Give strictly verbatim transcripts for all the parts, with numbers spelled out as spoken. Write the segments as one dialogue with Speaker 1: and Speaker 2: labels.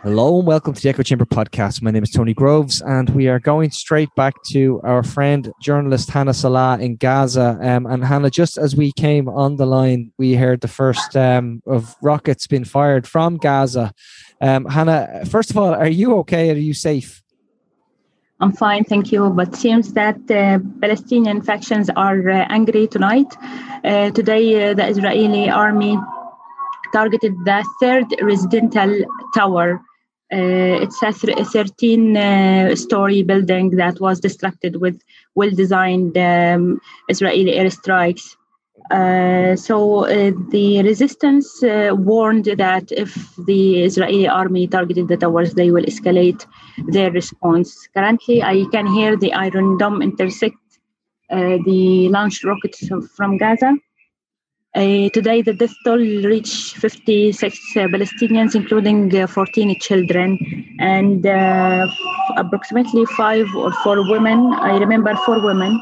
Speaker 1: Hello and welcome to the Echo Chamber podcast. My name is Tony Groves and we are going straight back to our friend journalist Hannah Salah in Gaza. Um, and Hannah, just as we came on the line, we heard the first um, of rockets being fired from Gaza. Um, Hannah, first of all, are you okay? Are you safe?
Speaker 2: I'm fine, thank you. But seems that uh, Palestinian factions are uh, angry tonight. Uh, today, uh, the Israeli army targeted the third residential tower. Uh, it's a thirteen-story uh, building that was destructed with well-designed um, Israeli airstrikes. Uh, so uh, the resistance uh, warned that if the Israeli army targeted the towers, they will escalate their response. Currently, I can hear the Iron Dome intersect uh, the launched rockets from Gaza. Uh, today, the death toll reached fifty-six uh, Palestinians, including uh, fourteen children, and uh, approximately five or four women. I remember four women.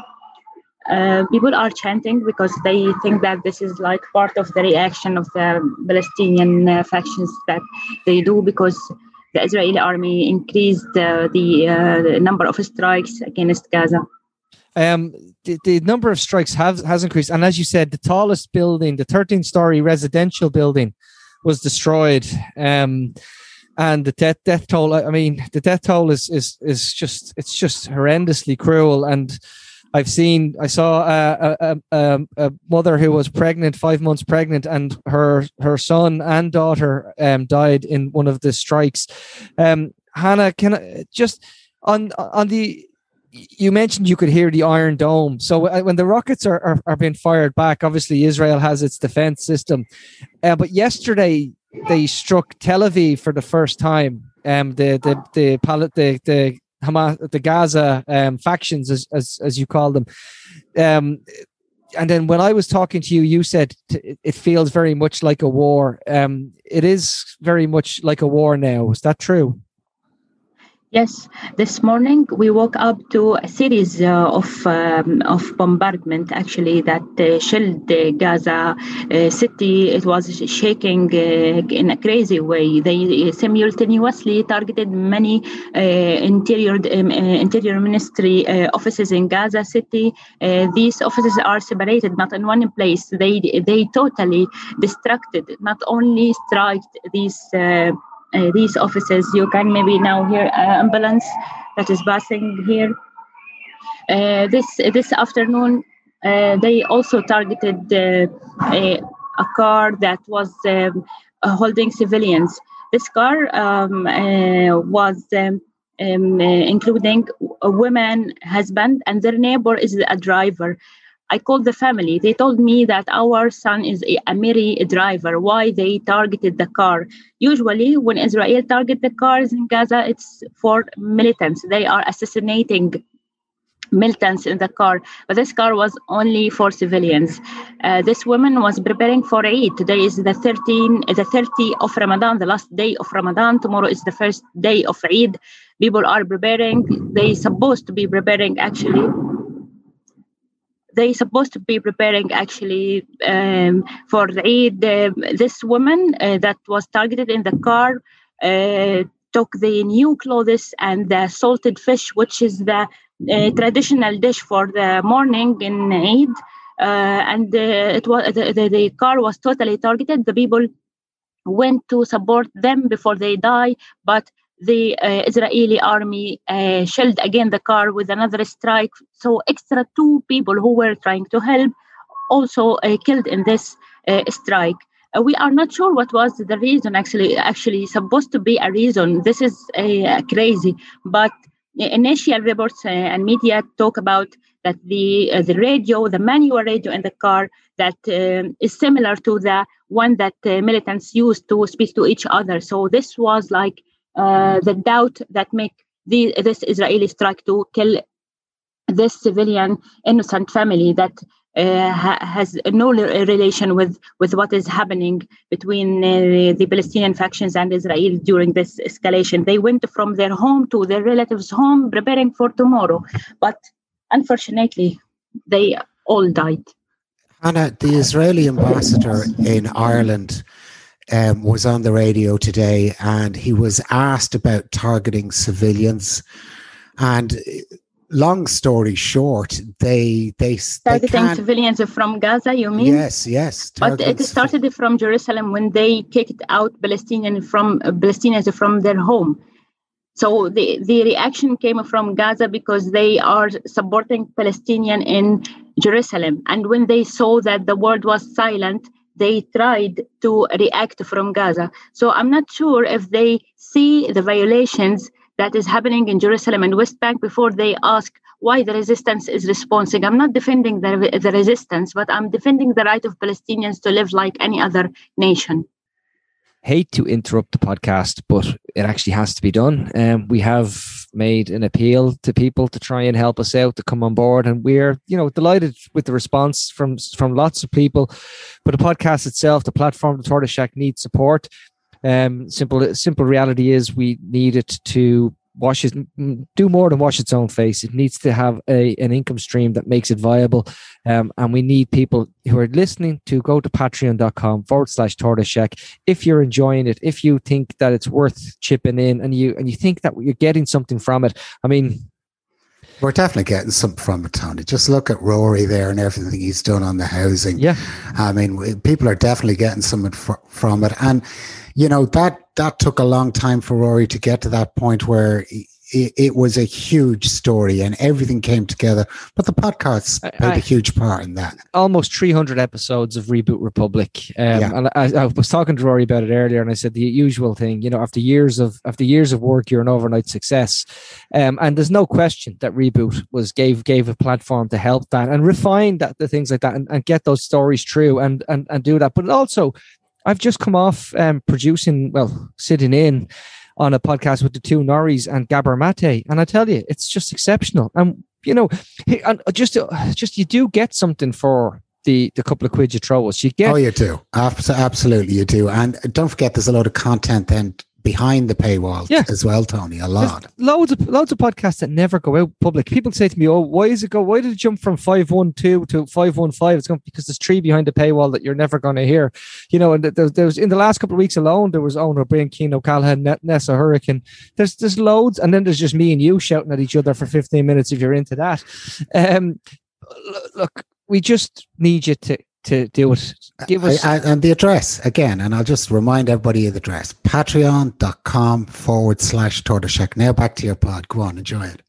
Speaker 2: Uh, people are chanting because they think that this is like part of the reaction of the Palestinian uh, factions that they do because the Israeli army increased uh, the uh, number of strikes against Gaza.
Speaker 1: Um, the, the number of strikes has, has increased. And as you said, the tallest building, the thirteen-story residential building was destroyed. Um, and the death, death toll, I mean, the death toll is, is, is just, it's just horrendously cruel. And I've seen, I saw a, a, a, a mother who was pregnant, five months pregnant, and her, her son and daughter um, died in one of the strikes. Um, Hannah, can I just, on, on the, you mentioned you could hear the Iron Dome. So when the rockets are, are, are being fired back, obviously Israel has its defense system. Uh, but yesterday they struck Tel Aviv for the first time. Um, the the the the the, the Hamas, the Gaza um, factions, as, as as you call them. Um, and then when I was talking to you, you said t- it feels very much like a war. Um, it is very much like a war now. Is that true?
Speaker 2: Yes, this morning we woke up to a series uh, of um, of bombardment actually that uh, shelled uh, Gaza uh, city. It was shaking uh, in a crazy way. They simultaneously targeted many uh, interior um, uh, interior ministry uh, offices in Gaza city. Uh, these offices are separated, not in one place. They they totally destructed, not only struck these. Uh, Uh, these offices. You can maybe now hear an ambulance that is passing here. Uh, this this afternoon, uh, they also targeted uh, a, a car that was um, holding civilians. This car um, uh, was um, um, uh, including a woman, husband, and their neighbor is a driver. I called the family. They told me that our son is a, a merry driver. Why they targeted the car? Usually, when Israel target the cars in Gaza, it's for militants. They are assassinating militants in the car, but this car was only for civilians. Uh, this woman was preparing for Eid. Today is the thirteenth, the thirtieth of Ramadan, the last day of Ramadan. Tomorrow is the first day of Eid. People are preparing. They supposed to be preparing actually. They supposed to be preparing actually um, for Eid. Uh, this woman uh, that was targeted in the car uh, took the new clothes and the salted fish, which is the uh, traditional dish for the morning in Eid. Uh, and uh, it was the, the, the car was totally targeted. The people went to support them before they die, but the uh, Israeli army uh, shelled again the car with another strike. So extra two people who were trying to help also uh, killed in this uh, strike. Uh, we are not sure what was the reason. Actually, actually supposed to be a reason. This is uh, crazy. But initial reports uh, and media talk about that the uh, the radio, the manual radio in the car that uh, is similar to the one that uh, militants used to speak to each other. So this was like Uh, the doubt that make the, this Israeli strike to kill this civilian innocent family that uh, ha- has no relation with, with what is happening between uh, the Palestinian factions and Israel during this escalation. They went from their home to their relatives' home preparing for tomorrow. But unfortunately, they all died.
Speaker 3: Hannah, the Israeli ambassador in Ireland um, was on the radio today, and he was asked about targeting civilians. And long story short, they they
Speaker 2: targeting
Speaker 3: they can't,
Speaker 2: civilians from Gaza. You mean?
Speaker 3: Yes, yes.
Speaker 2: But it started from Jerusalem when they kicked out Palestinians from uh, Palestinians from their home. So the, the reaction came from Gaza because they are supporting Palestinian in Jerusalem. And when they saw that the world was silent, they tried to react from Gaza. So I'm not sure if they see the violations that is happening in Jerusalem and West Bank before they ask why the resistance is responding. I'm not defending the, the resistance, but I'm defending the right of Palestinians to live like any other nation.
Speaker 1: Hate to interrupt the podcast, but it actually has to be done. Um, we have made an appeal to people to try and help us out to come on board, and we're, you know, delighted with the response from from lots of people. But the podcast itself, the platform, the Tortoise Shack, needs support. Um, simple, simple reality is we need it to wash it, do more than wash its own face. It needs to have a an income stream that makes it viable. Um, and we need people who are listening to go to patreon.com forward slash Tortoise Shack. If you're enjoying it, if you think that it's worth chipping in, and you and you think that you're getting something from it, I mean,
Speaker 3: we're definitely getting something from it, Tony. Just look at Rory there and everything he's done on the housing.
Speaker 1: Yeah,
Speaker 3: I mean, people are definitely getting something for, from it. And you know, that that took a long time for Rory to get to that point where it, it was a huge story and everything came together. But the podcast I, played I, a huge part in that.
Speaker 1: Almost three hundred episodes of Reboot Republic. Um, yeah. And I, I was talking to Rory about it earlier, and I said the usual thing, you know, after years of after years of work, you're an overnight success. Um, and there's no question that Reboot was gave gave a platform to help that and refine that, the things like that, and, and get those stories true and and and do that. But also, I've just come off um, producing, well, sitting in on a podcast with the two Norries and Gabor Mate, and I tell you, it's just exceptional. And you know, and just just you do get something for the the couple of quid you throw us. You get,
Speaker 3: oh, you do, absolutely, you do. And don't forget, there's a lot of content then behind the paywall, yeah, as well, Tony. A lot,
Speaker 1: there's loads of loads of podcasts that never go out public. People say to me, "Oh, why is it go? Why did it jump from five one two to five one five?" It's going because there's three behind the paywall that you're never going to hear. You know, and there, there was in the last couple of weeks alone, there was Owen O'Brien, Keane O'Callaghan, Nessa Hurricane. There's there's loads, and then there's just me and you shouting at each other for fifteen minutes if you're into that. Um, look, we just need you to. to do it. Give us
Speaker 3: I, I, and the address again, and I'll just remind everybody of the address: patreon.com forward slash Tortoise Shack. Now back to your pod. Go on, enjoy it.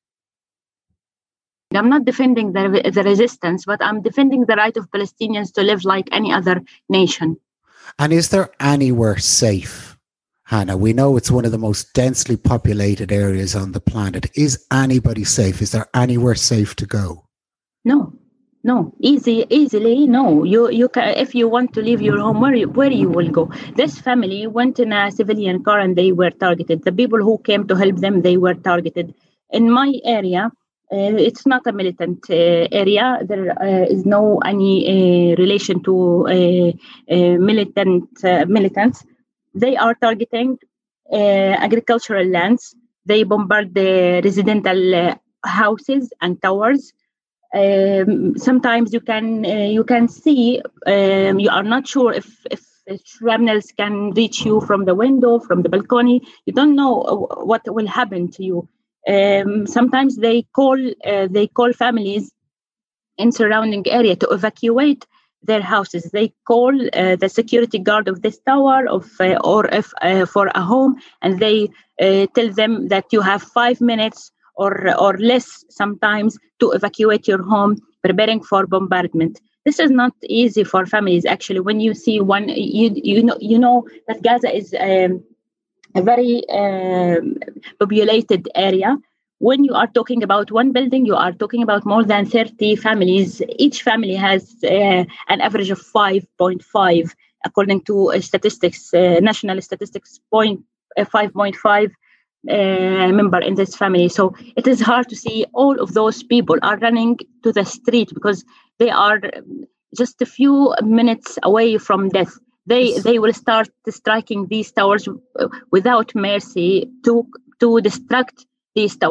Speaker 2: I'm not defending the, the resistance, but I'm defending the right of Palestinians to live like any other nation.
Speaker 3: And is there anywhere safe, Hannah? We know it's one of the most densely populated areas on the planet. Is anybody safe? Is there anywhere safe to go?
Speaker 2: No. No, easy, easily, no. You, you can, if you want to leave your home, where you, where you will go? This family went in a civilian car and they were targeted. The people who came to help them, they were targeted. In my area, uh, it's not a militant uh, area. There uh, is no any uh, relation to uh, uh, militant uh, militants. They are targeting uh, agricultural lands. They bombard the residential uh, houses and towers. Um, sometimes you can uh, you can see um, you are not sure if, if if shrapnels can reach you from the window, from the balcony. You don't know what will happen to you. Um, sometimes they call uh, they call families in surrounding area to evacuate their houses. They call uh, the security guard of this tower of uh, or if uh, for a home, and they uh, tell them that you have five minutes. Or, or less sometimes to evacuate your home, preparing for bombardment. This is not easy for families. Actually, when you see one, you you know you know that Gaza is um, a very um, populated area. When you are talking about one building, you are talking about more than thirty families. Each family has uh, an average of five point five, according to uh, statistics, uh, national statistics, point uh, five point five. Uh, member in this family. So it is hard to see all of those people are running to the street because they are just a few minutes away from death. They they will start striking these towers without mercy to to destruct these towers.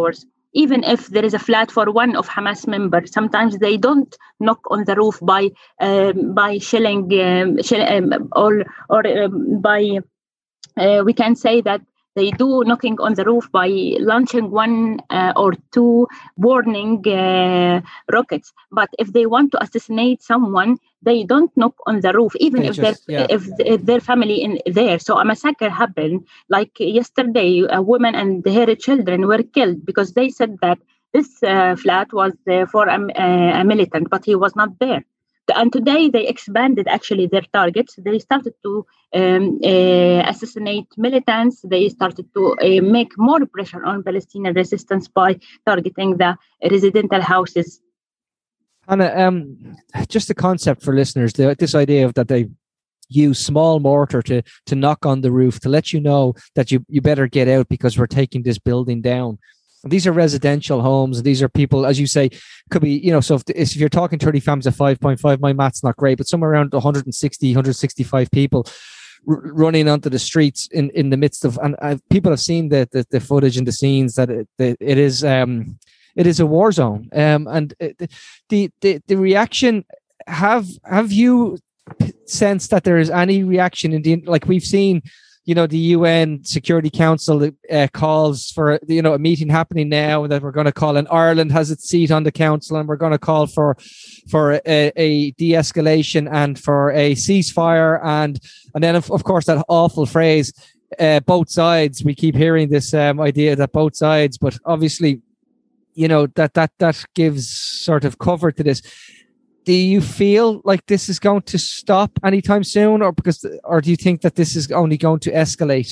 Speaker 2: Even if there is a flat for one of Hamas members, sometimes they don't knock on the roof by um, by shelling um, shell, um, or or um, by uh, we can say that they do knocking on the roof by launching one uh, or two warning uh, rockets. But if they want to assassinate someone, they don't knock on the roof, even
Speaker 1: they
Speaker 2: if
Speaker 1: just,
Speaker 2: their
Speaker 1: yeah.
Speaker 2: if, if their family in there. So a massacre happened. Like yesterday, a woman and her children were killed because they said that this uh, flat was uh, for a, a militant, but he was not there. And today they expanded actually their targets. They started to um, uh, assassinate militants. They started to uh, make more pressure on Palestinian resistance by targeting the residential houses.
Speaker 1: Hannah, um, just a concept for listeners, the, this idea of that they use small mortar to to knock on the roof to let you know that you, you better get out because we're taking this building down. These are residential homes. These are people, as you say, could be, you know, so if, if you're talking thirty families of five point five, my math's not great, but somewhere around one hundred sixty, one hundred sixty-five people r- running onto the streets in, in the midst of, and uh, people have seen the, the, the footage and the scenes that it, the, it is, um, it is a war zone. Um, and it, the, the, the reaction, have, have you sensed that there is any reaction in the, like we've seen, you know, the U N Security Council uh, calls for, you know, a meeting happening now that we're going to call, and Ireland has its seat on the council, and we're going to call for for a, a de-escalation and for a ceasefire, and and then of, of course that awful phrase, uh, both sides. We keep hearing this um, idea that both sides, but obviously, you know, that that that gives sort of cover to this. Do you feel like this is going to stop anytime soon, or because, or do you think that this is only going to escalate?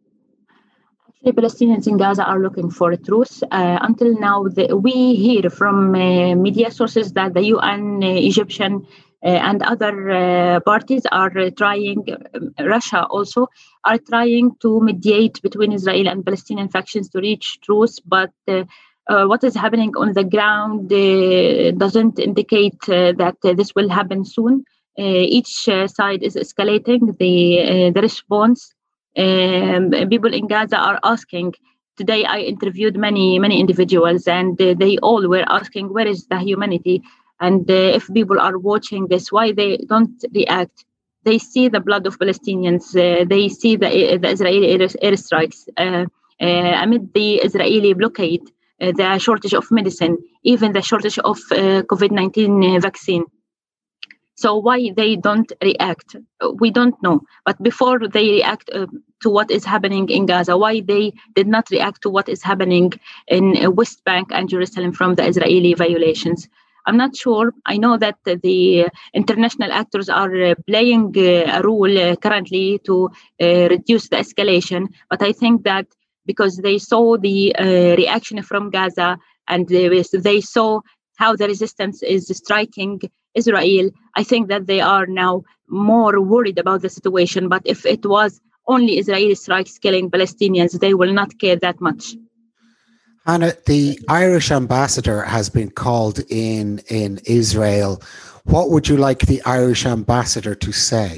Speaker 2: The Palestinians in Gaza are looking for a truce. Uh, until now, the, we hear from uh, media sources that the U N, uh, Egyptian, uh, and other uh, parties are uh, trying, um, Russia also, are trying to mediate between Israel and Palestinian factions to reach truce, but uh, Uh, what is happening on the ground uh, doesn't indicate uh, that uh, this will happen soon. Uh, each uh, side is escalating the uh, the response. Um, people in Gaza are asking. Today, I interviewed many many individuals, and uh, they all were asking, "Where is the humanity?" And uh, if people are watching this, why they don't react? They see the blood of Palestinians. Uh, they see the, the Israeli air, airstrikes uh, uh, amid the Israeli blockade. Uh, the shortage of medicine, even the shortage of uh, COVID nineteen uh, vaccine. So why they don't react, we don't know. But before they react uh, to what is happening in Gaza, why they did not react to what is happening in uh, West Bank and Jerusalem from the Israeli violations? I'm not sure. I know that uh, the international actors are uh, playing uh, a role uh, currently to uh, reduce the escalation, but I think that because they saw the uh, reaction from Gaza and they, they saw how the resistance is striking Israel, I think that they are now more worried about the situation. But if it was only Israeli strikes killing Palestinians, they will not care that much.
Speaker 3: Hannah, the Irish ambassador has been called in in Israel. What would you like the Irish ambassador to say?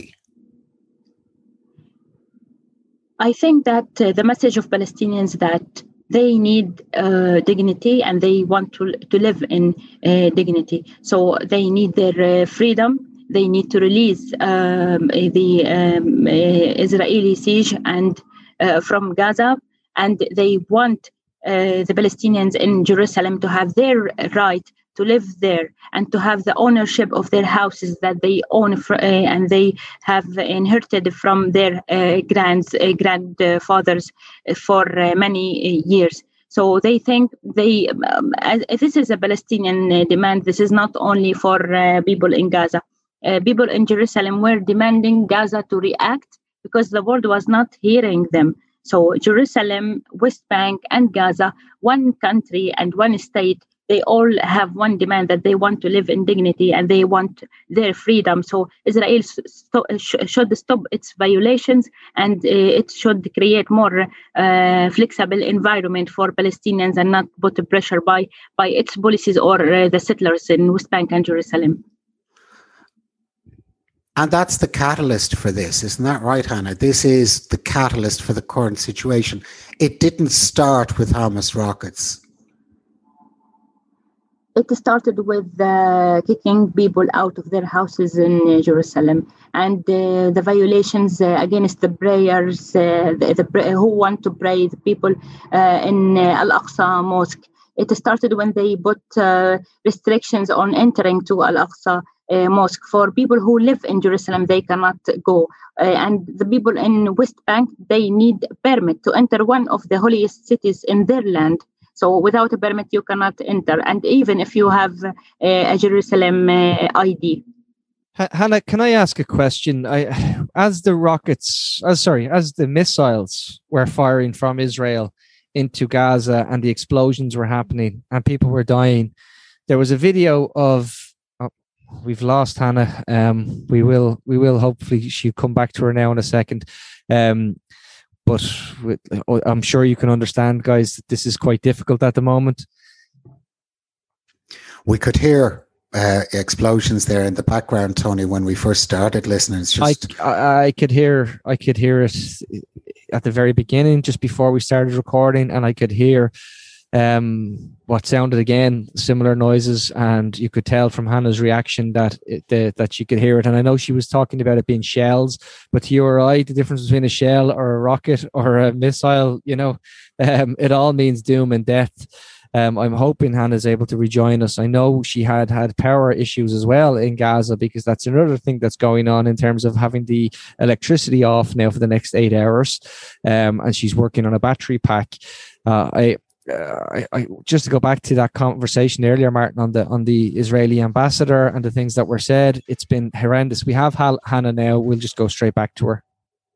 Speaker 2: I think that uh, the message of Palestinians that they need uh, dignity and they want to to live in uh, dignity. So they need their uh, freedom. They need to release um, the um, uh, Israeli siege and uh, from Gaza, and they want uh, the Palestinians in Jerusalem to have their right to live there and to have the ownership of their houses that they own fr- uh, and they have inherited from their uh, grands, uh, grandfathers for uh, many uh, years. So they think they, um, as, this is a Palestinian uh, demand. This is not only for uh, people in Gaza. Uh, people in Jerusalem were demanding Gaza to react because the world was not hearing them. So Jerusalem, West Bank, and Gaza, one country and one state, they all have one demand that they want to live in dignity and they want their freedom. So Israel st- sh- should stop its violations and uh, it should create more uh, flexible environment for Palestinians and not put pressure by, by its policies or uh, the settlers in West Bank and Jerusalem.
Speaker 3: And that's the catalyst for this, isn't that right, Hannah? This is the catalyst for the current situation. It didn't start with Hamas rockets.
Speaker 2: It started with uh, kicking people out of their houses in uh, Jerusalem, and uh, the violations uh, against the prayers, uh, the, the who want to pray, the people uh, in uh, Al-Aqsa Mosque. It started when they put uh, restrictions on entering to Al-Aqsa uh, Mosque. For people who live in Jerusalem, they cannot go. Uh, and the people in West Bank, they need a permit to enter one of the holiest cities in their land. So without a permit, you cannot enter. And even if you have uh, a Jerusalem uh, I D.
Speaker 1: Hannah, can I ask a question? I, as the rockets, uh, sorry, as the missiles were firing from Israel into Gaza and the explosions were happening and people were dying, there was a video of, oh, we've lost Hannah. Um, we will, we will hopefully she'll come back to her now in a second. Um, but with, I'm sure you can understand, guys, that this is quite difficult at the moment.
Speaker 3: We could hear uh, explosions there in the background, Tony, when we first started listening. It's just
Speaker 1: I, I, I could hear, I could hear it at the very beginning, just before we started recording, and I could hear um, what sounded again similar noises, and you could tell from Hannah's reaction that it, the, that she could hear it. And I know she was talking about it being shells, but to you or I, the difference between a shell or a rocket or a missile, you know, um, it all means doom and death. Um, I'm hoping Hannah's able to rejoin us. I know she had had power issues as well in Gaza, because that's another thing that's going on in terms of having the electricity off now for the next eight hours. Um, and she's working on a battery pack. Uh, I, uh, I, I, just to go back to that conversation earlier, Martin, on the on the Israeli ambassador and the things that were said, it's been horrendous. We have Hal- Hannah now. We'll just go straight back to her.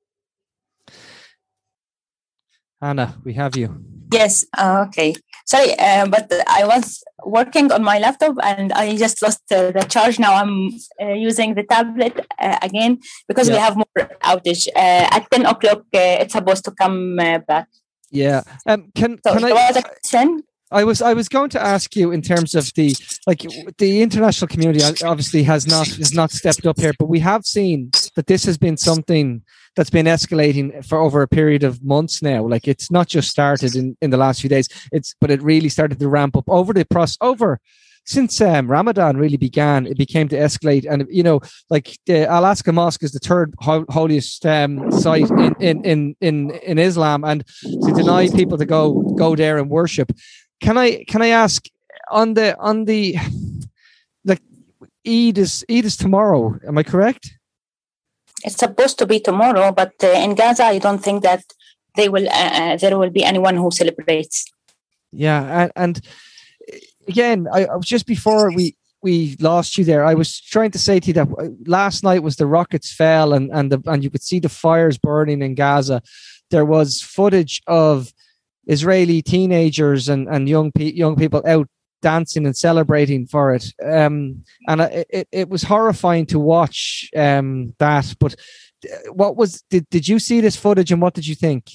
Speaker 1: Hannah, we have you.
Speaker 4: Yes. Uh, okay. Sorry, uh, but I was working on my laptop and I just lost uh, the charge. Now I'm uh, using the tablet uh, again because yeah. we have more outage. Uh, at ten o'clock, uh, it's supposed to come uh, back.
Speaker 1: Yeah. Um. Can
Speaker 4: so
Speaker 1: can I?
Speaker 4: Was a question?
Speaker 1: I was I was going to ask you in terms of the like the international community obviously has not has not stepped up here, but we have seen that this has been something that's been escalating for over a period of months now. Like, it's not just started in, in the last few days. It's but it really started to ramp up over the process over since um, Ramadan really began. It became to escalate, and you know, like the Al-Aqsa Mosque is the third ho- holiest um, site in, in in in in Islam, and to deny people to go go there and worship. Can I can I ask on the on the like Eid is Eid is tomorrow? Am I correct?
Speaker 4: It's supposed to be tomorrow, but uh, in Gaza, I don't think that they will. Uh, there will be anyone who celebrates.
Speaker 1: Yeah, and, and again, I, I was just before we we lost you there. I was trying to say to you that last night was the rockets fell, and and the, and you could see the fires burning in Gaza. There was footage of Israeli teenagers and, and young pe- young people out dancing and celebrating for it. Um, and it, it, it was horrifying to watch um, that. But what was, did, did you see this footage and what did you think?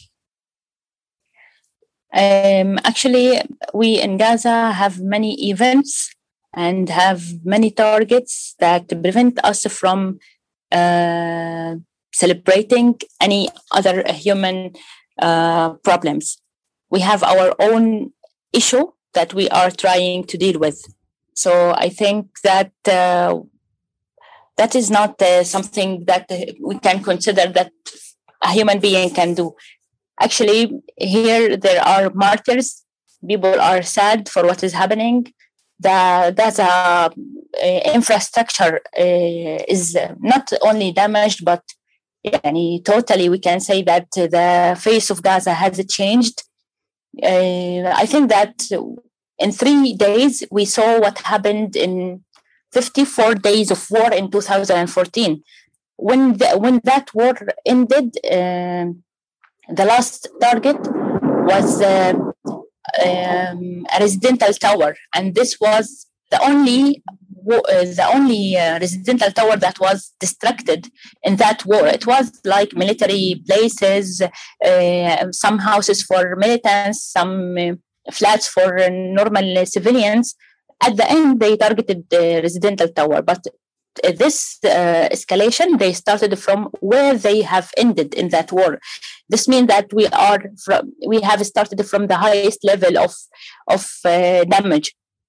Speaker 4: Um, actually, we in Gaza have many events and have many targets that prevent us from uh, celebrating any other human uh, problems. We have our own issue that we are trying to deal with. So I think that uh, that is not uh, something that we can consider that a human being can do. Actually, here there are martyrs. People are sad for what is happening. The, that's a, a infrastructure uh, is not only damaged, but yani, totally we can say that the face of Gaza has changed. Uh, I think that in three days, we saw what happened in fifty-four days of war in two thousand fourteen. When the, when that war ended, uh, the last target was uh, um, a residential tower. And this was the only uh, the only uh, residential tower that was destructed in that war. It was like military places, uh, some houses for militants, some uh, flats for uh, normal uh, civilians. At the end, they targeted the residential tower. But uh, this uh, escalation, they started from where they have ended in that war. This means that we are from, we have started from the highest level of of uh, damage.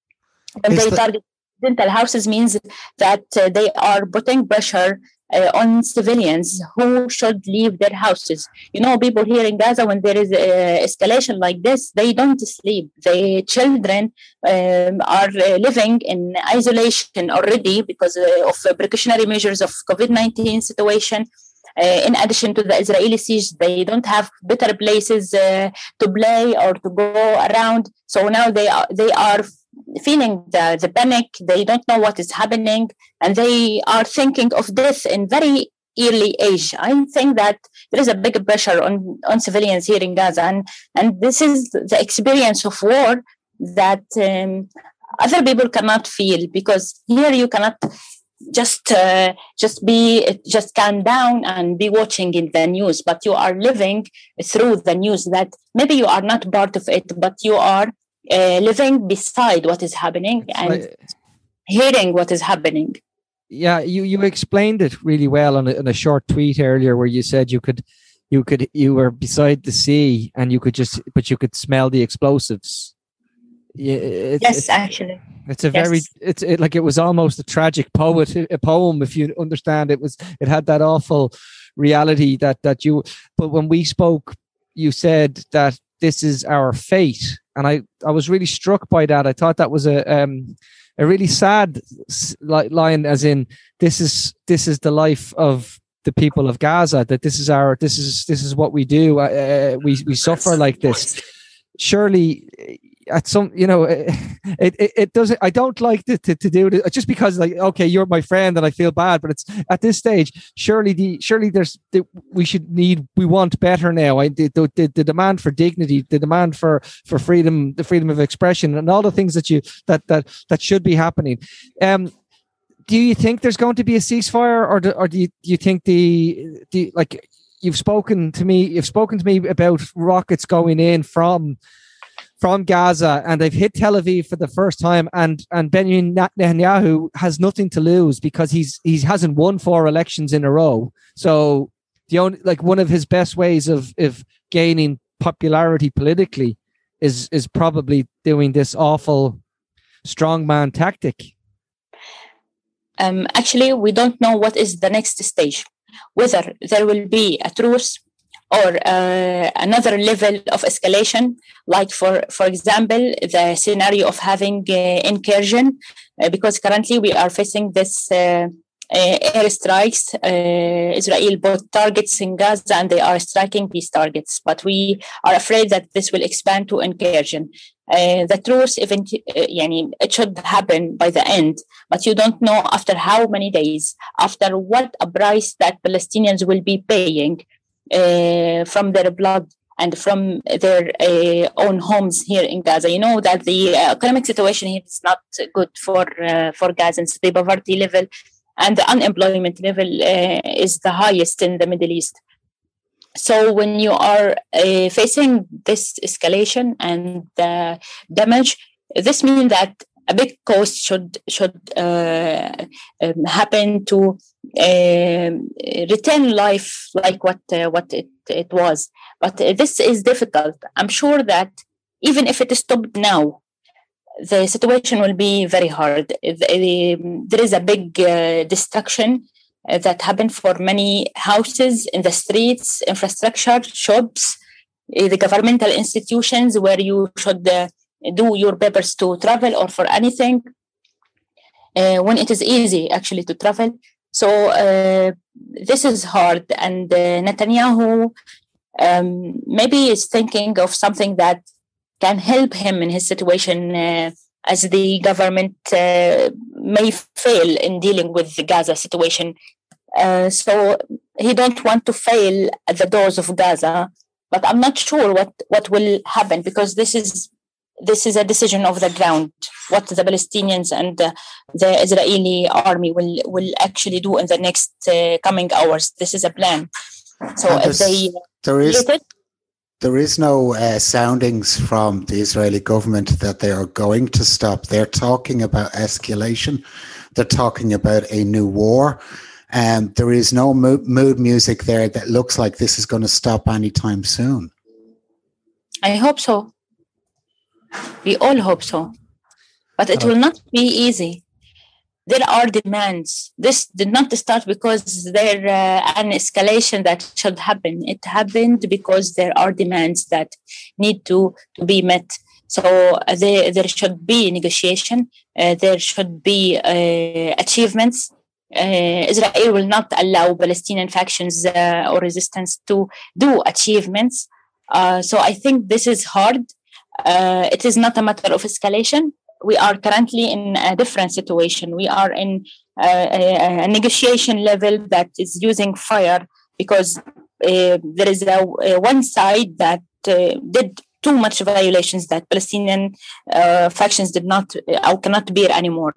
Speaker 4: When
Speaker 3: Is
Speaker 4: they
Speaker 3: the-
Speaker 4: target residential houses, means that uh, they are putting pressure uh, on civilians who should leave their houses. You know, people here in Gaza, when there is uh, escalation like this, they don't sleep. The children um, are uh, living in isolation already because uh, of the precautionary measures of COVID nineteen situation. Uh, in addition to the Israeli siege, they don't have better places uh, to play or to go around. So now they are they are feeling the, the panic. They don't know what is happening, and they are thinking of death in very early age. I think that there is a big pressure on, on civilians here in Gaza, and, and this is the experience of war that um, other people cannot feel, because here you cannot just uh, just be just calm down and be watching in the news, but you are living through the news, that maybe you are not part of it, but you are uh, living beside what is happening
Speaker 1: It's
Speaker 4: and
Speaker 1: like-
Speaker 4: hearing what is happening.
Speaker 1: yeah, you you explained it really well on a, on a short tweet earlier, where you said you could you could you were beside the sea and you could just but you could smell the explosives. Yeah, it's,
Speaker 4: Yes,
Speaker 1: it's,
Speaker 4: actually.
Speaker 1: it's a
Speaker 4: yes.
Speaker 1: very it's it, like it was almost a tragic poet a poem, if you understand. It was it had that awful reality that that you. But when we spoke, you said that this is our fate, and I I was really struck by that. I thought that was a um a really sad s- li- line, as in this is this is the life of the people of Gaza, that this is our this is this is what we do. Uh, we we suffer like this. Surely, at some, you know, it it, it doesn't. I don't like to, to to do it just because, like, okay, you're my friend and I feel bad, but it's at this stage. Surely the surely there's the, we should need we want better now. I the, the the demand for dignity, the demand for for freedom, the freedom of expression, and all the things that you that that that should be happening. Um, do you think there's going to be a ceasefire, or do, or do you do you think the the like you've spoken to me you've spoken to me about rockets going in from from Gaza, and they've hit Tel Aviv for the first time, and and Benjamin Netanyahu has nothing to lose because he's he hasn't won four elections in a row. So the only like one of his best ways of of gaining popularity politically is is probably doing this awful strongman tactic.
Speaker 4: Um, actually, we don't know what is the next stage, whether there will be a truce or uh, another level of escalation, like, for, for example, the scenario of having uh, incursion, uh, because currently we are facing this uh, uh, airstrikes. Uh, Israel put targets in Gaza and they are striking these targets, but we are afraid that this will expand to incursion. Uh, the truce, event, uh, yani, it should happen by the end, but you don't know after how many days, after what a price that Palestinians will be paying uh, from their blood and from their uh, own homes here in Gaza. You know that the uh, economic situation here is not good for uh, for Gazans. The poverty level and the unemployment level uh, is the highest in the Middle East. So when you are uh, facing this escalation and uh, damage, this means that a big cost should should uh, um, happen to uh, return life like what uh, what it, it was. But uh, this is difficult. I'm sure that even if it is stopped now, the situation will be very hard. There is a big uh, destruction uh, that happened for many houses in the streets, infrastructure, shops, uh, the governmental institutions where you should uh, do your papers to travel or for anything, uh, when it is easy actually to travel. So uh, this is hard. And uh, Netanyahu um, maybe is thinking of something that can help him in his situation, uh, as the government uh, may fail in dealing with the Gaza situation. Uh, so he don't want to fail at the doors of Gaza, but I'm not sure what, what will happen, because this is this is a decision of the ground, what the Palestinians and uh, the Israeli army will, will actually do in the next uh, coming hours. This is a plan. So
Speaker 3: And
Speaker 4: if they
Speaker 3: there is
Speaker 4: it,
Speaker 3: there is no uh, soundings from the Israeli government that they are going to stop. They're talking about escalation. They're talking about a new war. And um, there is no mood, mood music there that looks like this is going to stop anytime soon.
Speaker 4: I hope so. We all hope so. but it will not be easy. There are demands. This did not start because there uh, an escalation that should happen. It happened because there are demands that need to, to be met. So uh, there, there should be negotiation. Uh, there should be uh, achievements. Uh, Israel will not allow Palestinian factions uh, or resistance to do achievements. Uh, so I think this is hard. Uh, it is not a matter of escalation. We are currently in a different situation. We are in a, a, a negotiation level that is using fire because uh, there is a, a one side that uh, did too much violations that Palestinian uh, factions did not or cannot bear anymore.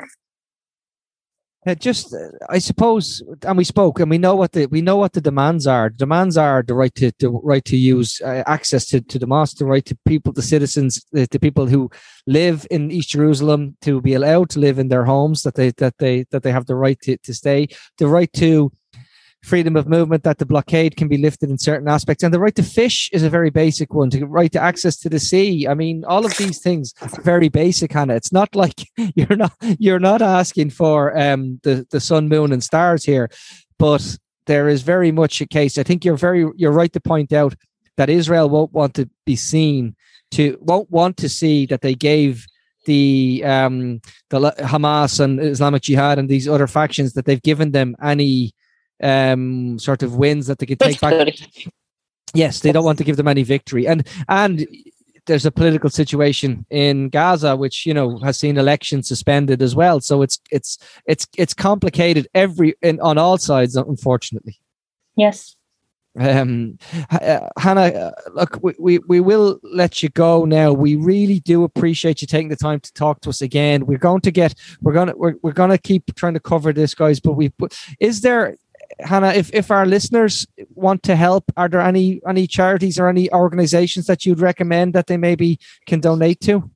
Speaker 1: Uh, just, uh, I suppose, and we spoke, and we know what the we know what the demands are. The demands are the right to the right to use uh, access to, to the mosque, the right to people, the citizens, the, the people who live in East Jerusalem to be allowed to live in their homes, that they that they that they have the right to, to stay, the right to freedom of movement, that the blockade can be lifted in certain aspects, and the right to fish is a very basic one. To right to access to the sea. I mean, all of these things are very basic, Hannah. It's not like you're not you're not asking for um, the the sun, moon, and stars here, but there is very much a case. I think you're very you're right to point out that Israel won't want to be seen to won't want to see that they gave the um, the Hamas and Islamic Jihad and these other factions, that they've given them any um sort of wins that they could take back. Yes, they don't want to give them any victory, and and there's a political situation in Gaza which, you know, has seen elections suspended as well, so it's it's it's it's complicated every in, on all sides, unfortunately.
Speaker 4: Yes.
Speaker 1: um uh, Hannah, uh, look, we, we we will let you go now. We really do appreciate you taking the time to talk to us again. We're going to get we're going to we're, we're going to keep trying to cover this, guys, but we is there, Hannah, if, if our listeners want to help, are there any any charities or any organizations that you'd recommend that they maybe can donate to?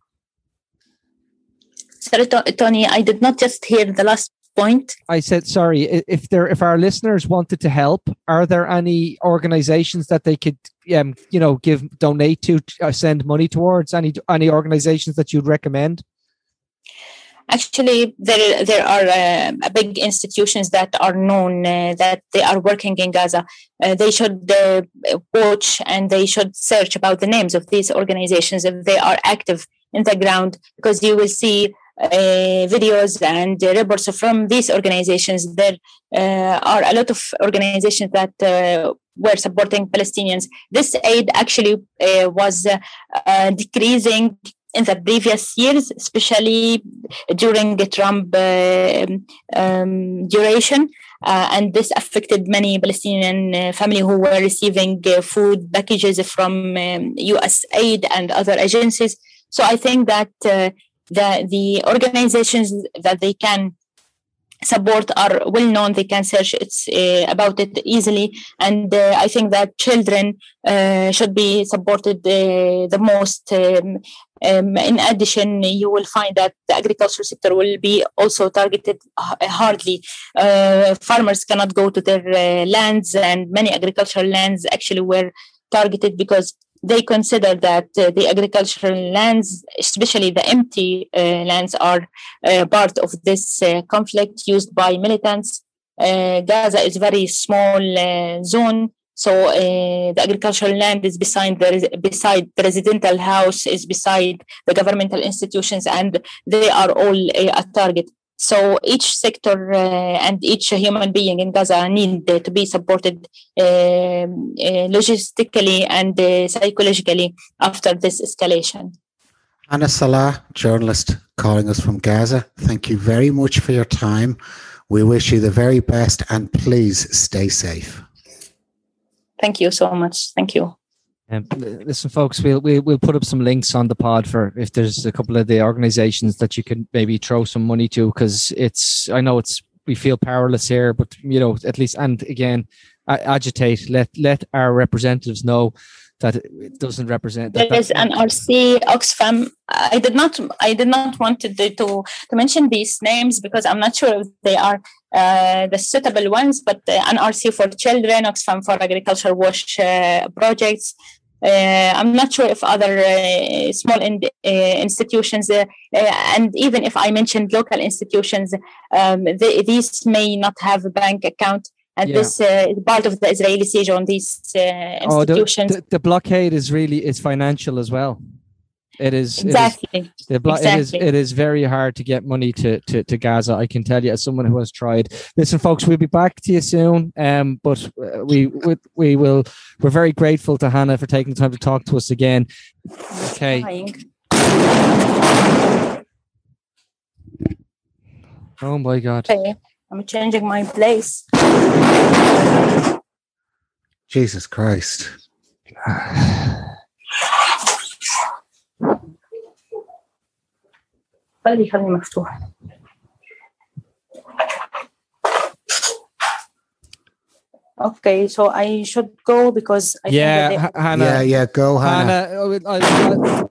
Speaker 4: Sorry, Tony, I did not just hear the last point.
Speaker 1: I said, sorry, if there if our listeners wanted to help, are there any organizations that they could um, you know, give donate to, uh, send money towards? Any any organizations that you'd recommend?
Speaker 4: Actually, there there are uh, big institutions that are known uh, that they are working in Gaza. Uh, they should uh, watch and they should search about the names of these organizations if they are active in the ground, because you will see uh, videos and uh, reports from these organizations. There uh, are a lot of organizations that uh, were supporting Palestinians. This aid actually uh, was uh, uh, decreasing in the previous years, especially during the Trump uh, um, duration. Uh, and this affected many Palestinian uh, families who were receiving uh, food packages from um, U S aid and other agencies. So I think that uh, the, the organizations that they can support are well known. They can search it's uh, about it easily, and uh, I think that children uh, should be supported uh, the most. Um, um, in addition, you will find that the agricultural sector will be also targeted hardly. Uh, farmers cannot go to their uh, lands, and many agricultural lands actually were targeted because they consider that uh, the agricultural lands, especially the empty uh, lands, are uh, part of this uh, conflict used by militants. Uh, Gaza is a very small uh, zone, so uh, the agricultural land is beside the beside the residential house, is beside the governmental institutions, and they are all uh, a target. So each sector uh, and each human being in Gaza need uh, to be supported uh, uh, logistically and uh, psychologically after this escalation.
Speaker 3: Hannah Salah, journalist calling us from Gaza, thank you very much for your time. We wish you the very best, and please stay safe.
Speaker 4: Thank you so much. Thank you.
Speaker 1: Um, listen, folks, we'll, we'll we'll put up some links on the pod for if there's a couple of the organizations that you can maybe throw some money to, because it's, I know it's, we feel powerless here, but, you know, at least, and again, agitate, let let our representatives know that it doesn't represent. That,
Speaker 4: there is an R C, Oxfam. I did not, I did not want to, to to mention these names because I'm not sure if they are uh, the suitable ones. But uh, an R C for children, Oxfam for agricultural wash uh, projects. Uh, I'm not sure if other uh, small in, uh, institutions, uh, uh, and even if I mentioned local institutions, um, they, these may not have a bank account, and
Speaker 1: Yeah.
Speaker 4: this uh, is part of the Israeli siege on these uh,
Speaker 1: Oh, the,
Speaker 4: institutions.
Speaker 1: the, the blockade is really is financial as well. It is
Speaker 4: Exactly.
Speaker 1: It is, the blo-
Speaker 4: Exactly.
Speaker 1: it is it is very hard to get money to, to to Gaza. I can tell you, as someone who has tried. Listen, folks, we'll be back to you soon. Um, but uh, we, we we will. We're very grateful to Hannah for taking the time to talk to us again. Okay.
Speaker 4: Trying.
Speaker 1: Oh my God.
Speaker 4: Okay. I'm changing my place.
Speaker 3: Jesus Christ.
Speaker 4: خلي خلي مفتوح. Okay, so I should go because I
Speaker 1: Yeah,
Speaker 4: think that
Speaker 1: H-
Speaker 4: they-
Speaker 1: Hannah.
Speaker 3: Yeah, yeah, go, Hannah.
Speaker 1: Hannah. I, I,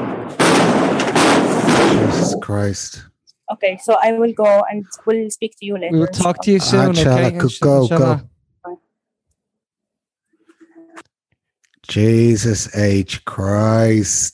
Speaker 3: Jesus Christ.
Speaker 4: okay, so I will go and we'll speak to you later.
Speaker 1: we will talk to you soon.
Speaker 3: Inshallah,
Speaker 1: Okay.
Speaker 3: go, go,
Speaker 1: Inshallah.
Speaker 3: go. Jesus H. Christ.